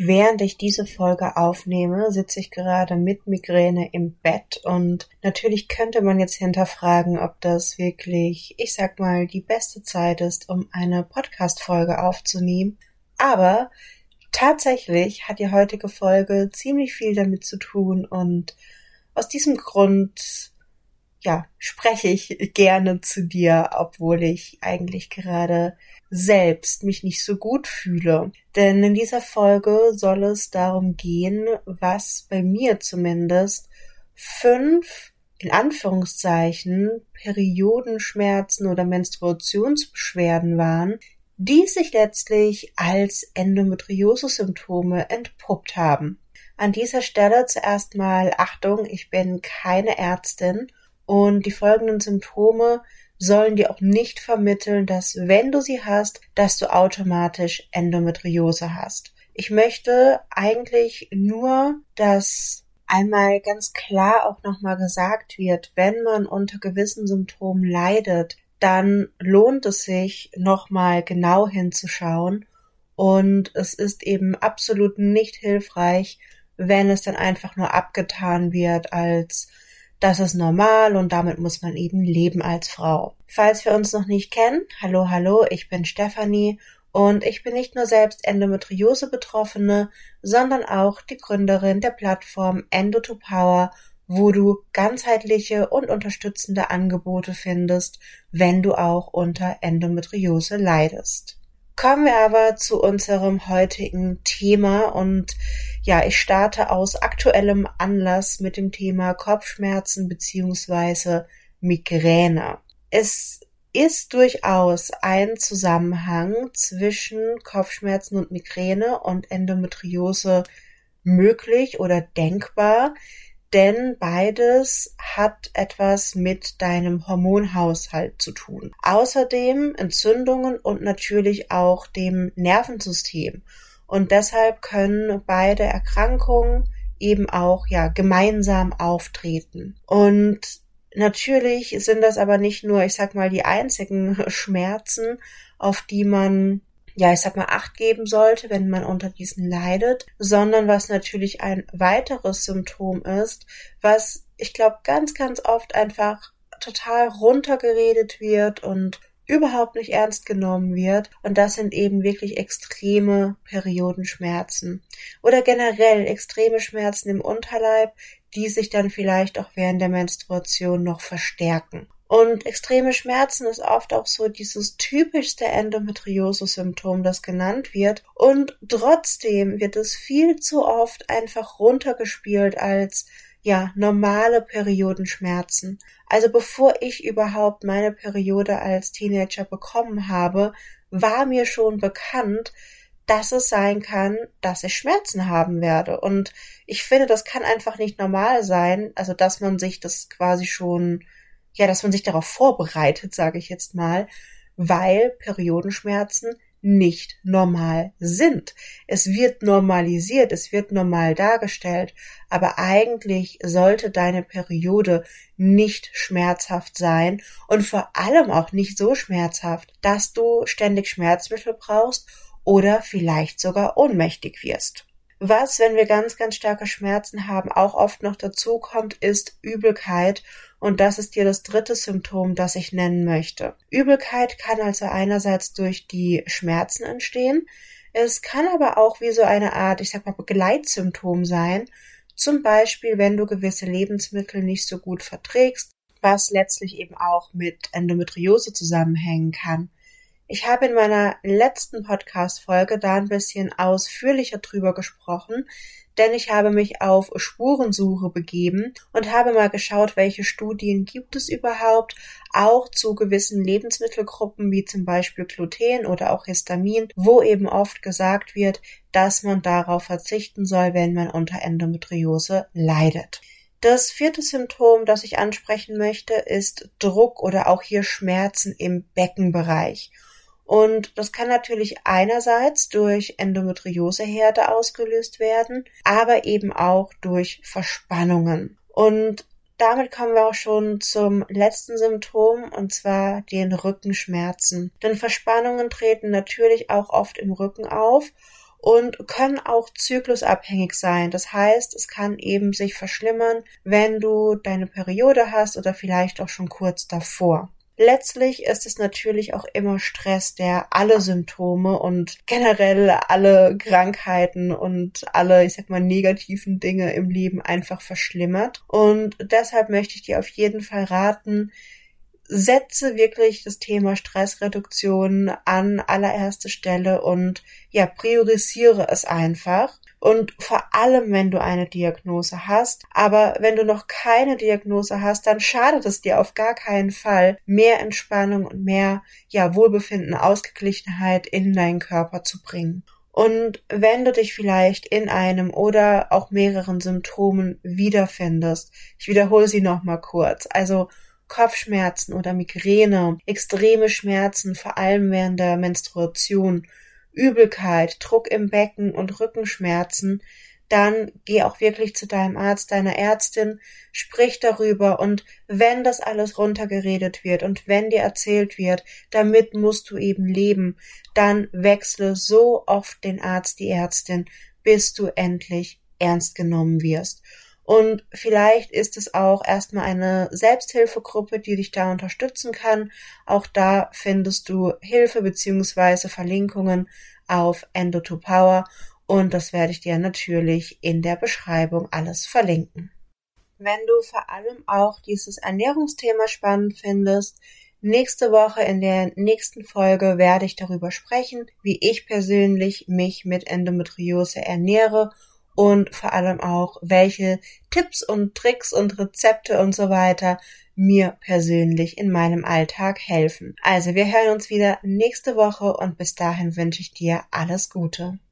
Während ich diese Folge aufnehme, sitze ich gerade mit Migräne im Bett und natürlich könnte man jetzt hinterfragen, ob das wirklich, ich sag mal, die beste Zeit ist, um eine Podcast-Folge aufzunehmen. Aber tatsächlich hat die heutige Folge ziemlich viel damit zu tun und aus diesem Grund, spreche ich gerne zu dir, obwohl ich eigentlich gerade selbst mich nicht so gut fühle. Denn in dieser Folge soll es darum gehen, was bei mir zumindest 5, in Anführungszeichen, Periodenschmerzen oder Menstruationsbeschwerden waren, die sich letztlich als Endometriose-Symptome entpuppt haben. An dieser Stelle zuerst mal Achtung, ich bin keine Ärztin und die folgenden Symptome sollen dir auch nicht vermitteln, dass wenn du sie hast, dass du automatisch Endometriose hast. Ich möchte eigentlich nur, dass einmal ganz klar auch nochmal gesagt wird, wenn man unter gewissen Symptomen leidet, dann lohnt es sich nochmal genau hinzuschauen und es ist eben absolut nicht hilfreich, wenn es dann einfach nur abgetan wird als das ist normal und damit muss man eben leben als Frau. Falls wir uns noch nicht kennen, hallo, ich bin Stefanie und ich bin nicht nur selbst Endometriose-Betroffene, sondern auch die Gründerin der Plattform Endo2Power, wo du ganzheitliche und unterstützende Angebote findest, wenn du auch unter Endometriose leidest. Kommen wir aber zu unserem heutigen Thema und ich starte aus aktuellem Anlass mit dem Thema Kopfschmerzen bzw. Migräne. Es ist durchaus ein Zusammenhang zwischen Kopfschmerzen und Migräne und Endometriose möglich oder denkbar, denn beides hat etwas mit deinem Hormonhaushalt zu tun. Außerdem Entzündungen und natürlich auch dem Nervensystem. Und deshalb können beide Erkrankungen eben auch gemeinsam auftreten. Und natürlich sind das aber nicht nur, die einzigen Schmerzen, auf die man Acht geben sollte, wenn man unter diesen leidet, sondern was natürlich ein weiteres Symptom ist, was ich glaube ganz, ganz oft einfach total runtergeredet wird und überhaupt nicht ernst genommen wird. Und das sind eben wirklich extreme Periodenschmerzen oder generell extreme Schmerzen im Unterleib, die sich dann vielleicht auch während der Menstruation noch verstärken. Und extreme Schmerzen ist oft auch so dieses typischste Endometriose-Symptom, das genannt wird. Und trotzdem wird es viel zu oft einfach runtergespielt als normale Periodenschmerzen. Also bevor ich überhaupt meine Periode als Teenager bekommen habe, war mir schon bekannt, dass es sein kann, dass ich Schmerzen haben werde. Und ich finde, das kann einfach nicht normal sein, also dass man sich das quasi schon dass man sich darauf vorbereitet, sage ich jetzt mal, weil Periodenschmerzen nicht normal sind. Es wird normalisiert, es wird normal dargestellt, aber eigentlich sollte deine Periode nicht schmerzhaft sein und vor allem auch nicht so schmerzhaft, dass du ständig Schmerzmittel brauchst oder vielleicht sogar ohnmächtig wirst. Was, wenn wir ganz, ganz starke Schmerzen haben, auch oft noch dazu kommt, ist Übelkeit. Und das ist dir das dritte Symptom, das ich nennen möchte. Übelkeit kann also einerseits durch die Schmerzen entstehen. Es kann aber auch wie so eine Art, Begleitsymptom sein. Zum Beispiel, wenn du gewisse Lebensmittel nicht so gut verträgst, was letztlich eben auch mit Endometriose zusammenhängen kann. Ich habe in meiner letzten Podcast-Folge da ein bisschen ausführlicher drüber gesprochen, denn ich habe mich auf Spurensuche begeben und habe mal geschaut, welche Studien gibt es überhaupt, auch zu gewissen Lebensmittelgruppen wie zum Beispiel Gluten oder auch Histamin, wo eben oft gesagt wird, dass man darauf verzichten soll, wenn man unter Endometriose leidet. Das vierte Symptom, das ich ansprechen möchte, ist Druck oder auch hier Schmerzen im Beckenbereich. Und das kann natürlich einerseits durch Endometrioseherde ausgelöst werden, aber eben auch durch Verspannungen. Und damit kommen wir auch schon zum letzten Symptom, und zwar den Rückenschmerzen. Denn Verspannungen treten natürlich auch oft im Rücken auf und können auch zyklusabhängig sein. Das heißt, es kann eben sich verschlimmern, wenn du deine Periode hast oder vielleicht auch schon kurz davor. Letztlich ist es natürlich auch immer Stress, der alle Symptome und generell alle Krankheiten und alle, ich sag mal, negativen Dinge im Leben einfach verschlimmert. Und deshalb möchte ich dir auf jeden Fall raten, setze wirklich das Thema Stressreduktion an allererste Stelle und ja, priorisiere es einfach. Und vor allem, wenn du eine Diagnose hast, aber wenn du noch keine Diagnose hast, dann schadet es dir auf gar keinen Fall, mehr Entspannung und mehr, ja, Wohlbefinden, Ausgeglichenheit in deinen Körper zu bringen. Und wenn du dich vielleicht in einem oder auch mehreren Symptomen wiederfindest, ich wiederhole sie nochmal kurz, also Kopfschmerzen oder Migräne, extreme Schmerzen, vor allem während der Menstruation, Übelkeit, Druck im Becken und Rückenschmerzen, dann geh auch wirklich zu deinem Arzt, deiner Ärztin, sprich darüber und wenn das alles runtergeredet wird und wenn dir erzählt wird, damit musst du eben leben, dann wechsle so oft den Arzt, die Ärztin, bis du endlich ernst genommen wirst. Und vielleicht ist es auch erstmal eine Selbsthilfegruppe, die dich da unterstützen kann. Auch da findest du Hilfe bzw. Verlinkungen auf Endo2Power und das werde ich dir natürlich in der Beschreibung alles verlinken. Wenn du vor allem auch dieses Ernährungsthema spannend findest, nächste Woche in der nächsten Folge werde ich darüber sprechen, wie ich persönlich mich mit Endometriose ernähre und vor allem auch, welche Tipps und Tricks und Rezepte und so weiter mir persönlich in meinem Alltag helfen. Also wir hören uns wieder nächste Woche und bis dahin wünsche ich dir alles Gute.